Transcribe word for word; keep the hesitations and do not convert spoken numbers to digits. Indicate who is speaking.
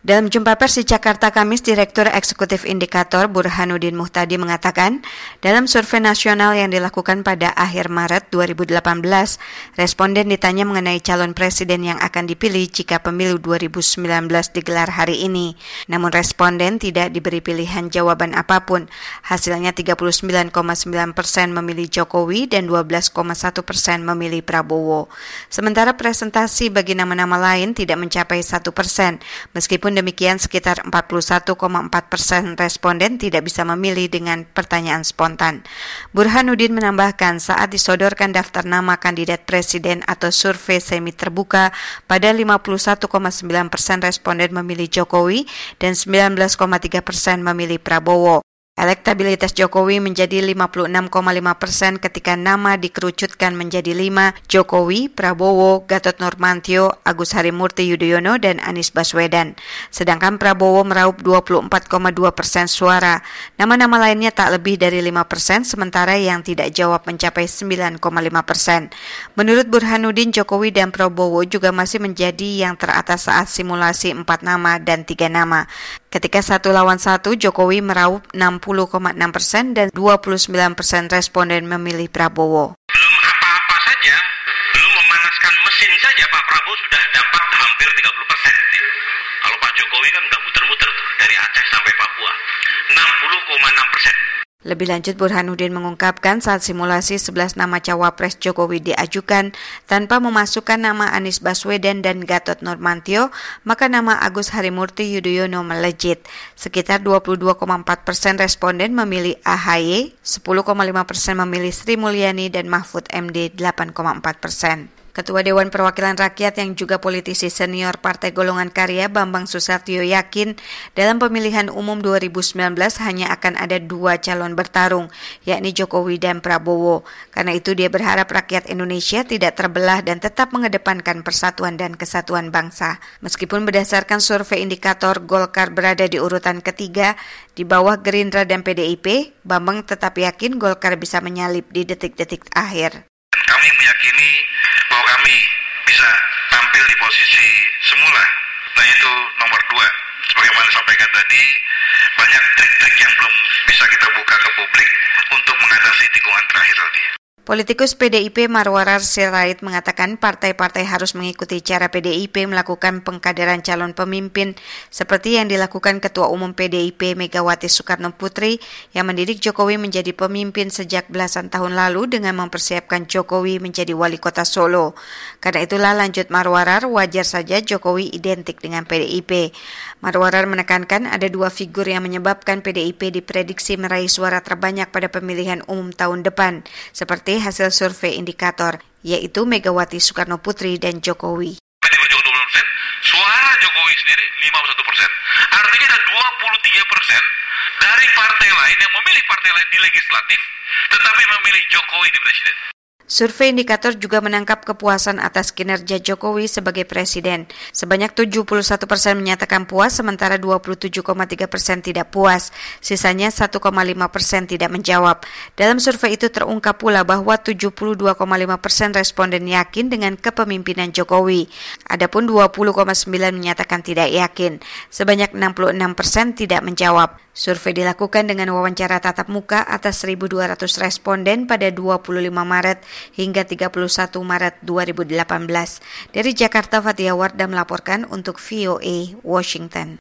Speaker 1: Dalam jumpa pers di Jakarta Kamis, Direktur Eksekutif Indikator Burhanuddin Muhtadi mengatakan, dalam survei nasional yang dilakukan pada akhir Maret dua ribu delapan belas, responden ditanya mengenai calon presiden yang akan dipilih jika pemilu dua ribu sembilan belas digelar hari ini. Namun responden tidak diberi pilihan jawaban apapun. Hasilnya tiga puluh sembilan koma sembilan persen memilih Jokowi dan dua belas koma satu persen memilih Prabowo. Sementara presentasi bagi nama-nama lain tidak mencapai satu persen, meskipun demikian, sekitar empat puluh satu koma empat persen responden tidak bisa memilih dengan pertanyaan spontan. Burhanuddin menambahkan, saat disodorkan daftar nama kandidat presiden atau survei semi terbuka, pada lima puluh satu koma sembilan persen responden memilih Jokowi dan sembilan belas koma tiga persen memilih Prabowo. Elektabilitas Jokowi menjadi lima puluh enam koma lima persen ketika nama dikerucutkan menjadi lima, Jokowi, Prabowo, Gatot Nurmantio, Agus Harimurti Yudhoyono, dan Anies Baswedan. Sedangkan Prabowo meraup dua puluh empat koma dua persen suara. Nama-nama lainnya tak lebih dari lima persen, sementara yang tidak jawab mencapai sembilan koma lima persen. Menurut Burhanuddin, Jokowi dan Prabowo juga masih menjadi yang teratas saat simulasi empat nama dan tiga nama. Ketika satu lawan satu, Jokowi meraup enam puluh koma enam persen dan dua puluh sembilan persen responden memilih Prabowo.
Speaker 2: Belum apa-apa saja, belum memanaskan mesin saja Pak Prabowo sudah dapat hampir tiga puluh persen. Kalau Pak Jokowi kan udah muter-muter tuh, dari Aceh sampai Papua, enam puluh koma enam persen.
Speaker 1: Lebih lanjut, Burhanuddin mengungkapkan saat simulasi sebelas nama cawapres Jokowi diajukan tanpa memasukkan nama Anies Baswedan dan Gatot Nurmantio, maka nama Agus Harimurti Yudhoyono melejit. Sekitar dua puluh dua koma empat persen responden memilih A H Y, sepuluh koma lima persen memilih Sri Mulyani, dan Mahfud M D delapan koma empat persen. Ketua Dewan Perwakilan Rakyat yang juga politisi senior Partai Golongan Karya Bambang Susatyo yakin dalam pemilihan umum dua ribu sembilan belas hanya akan ada dua calon bertarung, yakni Jokowi dan Prabowo. Karena itu dia berharap rakyat Indonesia tidak terbelah dan tetap mengedepankan persatuan dan kesatuan bangsa. Meskipun berdasarkan survei indikator Golkar berada di urutan ketiga di bawah Gerindra dan P D I P, Bambang tetap yakin Golkar bisa menyalip di detik-detik akhir.
Speaker 2: Kami meyakini bahwa kami bisa tampil di posisi semula, nah itu nomor dua. Sebagaimana disampaikan tadi, banyak trik-trik yang belum bisa kita buka ke publik untuk mengatasi tikungan terakhir tadi.
Speaker 1: Politikus P D I P Marwarar Sirait mengatakan partai-partai harus mengikuti cara P D I P melakukan pengkaderan calon pemimpin seperti yang dilakukan Ketua Umum P D I P Megawati Soekarnoputri yang mendidik Jokowi menjadi pemimpin sejak belasan tahun lalu dengan mempersiapkan Jokowi menjadi wali kota Solo. Karena itulah, lanjut Marwarar, wajar saja Jokowi identik dengan P D I P. Marwarar menekankan ada dua figur yang menyebabkan P D I P diprediksi meraih suara terbanyak pada pemilihan umum tahun depan, seperti hasil survei indikator, yaitu Megawati Soekarnoputri dan Jokowi.
Speaker 2: P D I Perjuangan dua puluh persen, suara Jokowi sendiri lima puluh satu persen. Artinya ada dua puluh tiga persen dari partai lain yang memilih partai lain di legislatif, tetapi memilih Jokowi di presiden.
Speaker 1: Survei indikator juga menangkap kepuasan atas kinerja Jokowi sebagai presiden. Sebanyak tujuh puluh satu persen menyatakan puas, sementara dua puluh tujuh koma tiga persen tidak puas. Sisanya satu koma lima persen tidak menjawab. Dalam survei itu terungkap pula bahwa tujuh puluh dua koma lima persen responden yakin dengan kepemimpinan Jokowi. Adapun dua puluh koma sembilan persen menyatakan tidak yakin. Sebanyak enam puluh enam persen tidak menjawab. Survei dilakukan dengan wawancara tatap muka atas seribu dua ratus responden pada dua puluh lima Maret hingga tiga puluh satu Maret dua ribu delapan belas. Dari Jakarta, Fathia Wardah melaporkan untuk V O A Washington.